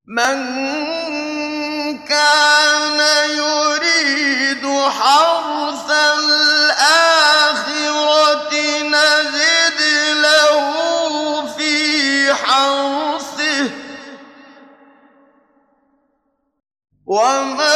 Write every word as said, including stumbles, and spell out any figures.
مَن كَانَ يُرِيدُ حَرْثَ الْآخِرَةِ نَزِدْ لَهُ فِي حَرْثِهِ ۖ وَمَا